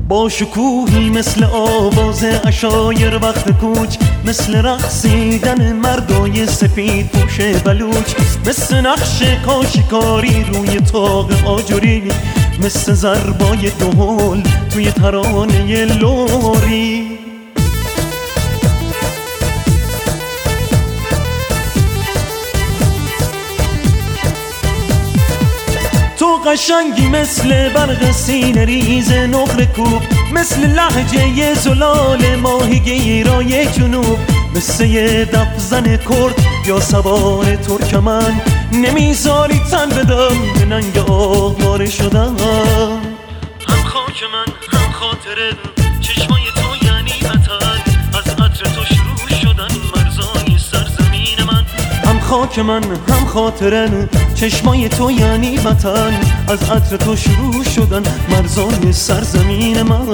با شکوهی مثل آواز عشایر وقت کوچ، مثل رقصیدن مردای سفید پوش بلوچ، مثل نقش کاشیکاری روی طاق آجوری، مثل ضربای دهل توی ترانه لوری. تو قشنگی مثل برق سینه ریز نقر کوب، مثل لهجه زلال ماهیگیرای جنوب، مثل یه دف زن کرد یا سوار ترکمن، نمیذاری تن بدم به ننگ آواره شدن. هم خاک من هم خاطره، چشمای تو یعنی وطن، از عطر تو شروع شدن مرزای سرزمین من. هم خاک من هم خاطره، چشمای تو یعنی وطن، از عطر تو شروع شدن مرزای سرزمین من.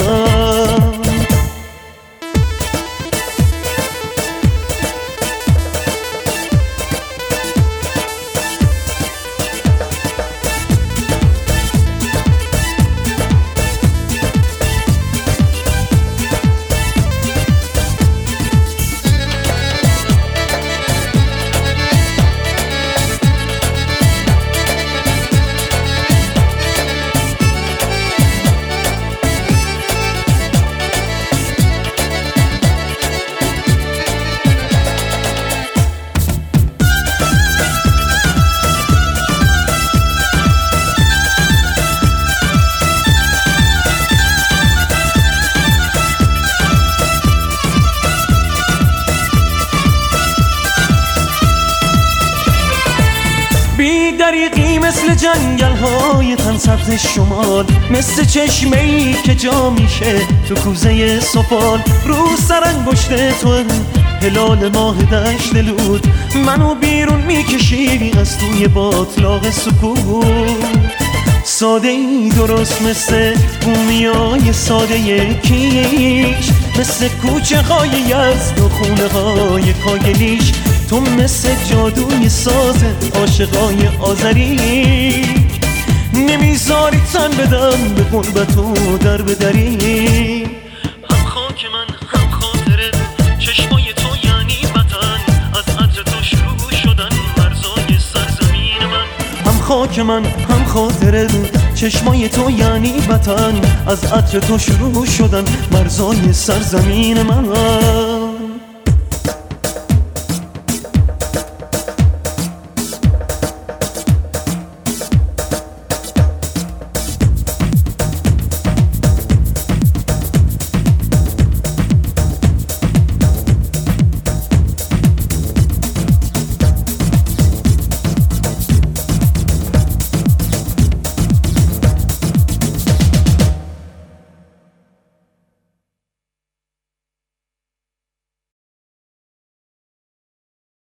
دریقی مثل جنگل های تن سبز شمال، مثل چشمه‌ای که جا میشه تو کوزه سفال. رو سر انگشت تو هلال ماه دشت لود، منو بیرون میکشی از توی باطلاق سکوت. ساده ای درست مثل بومیای ساده کیش، مثل کوچه های یزد و خونه های کاگلیش. تو مثل جادوی ساز عاشقای آذری، نمیذاری تن بدم به قربت و در بدری. هم خاک من هم خاطره، چشمای تو یعنی وطن، از عطر تو شروع شدن مرزای سرزمین من. هم خاک من هم خاطره، چشمای تو یعنی وطن، از عطر تو شروع شدن مرزای سرزمین من.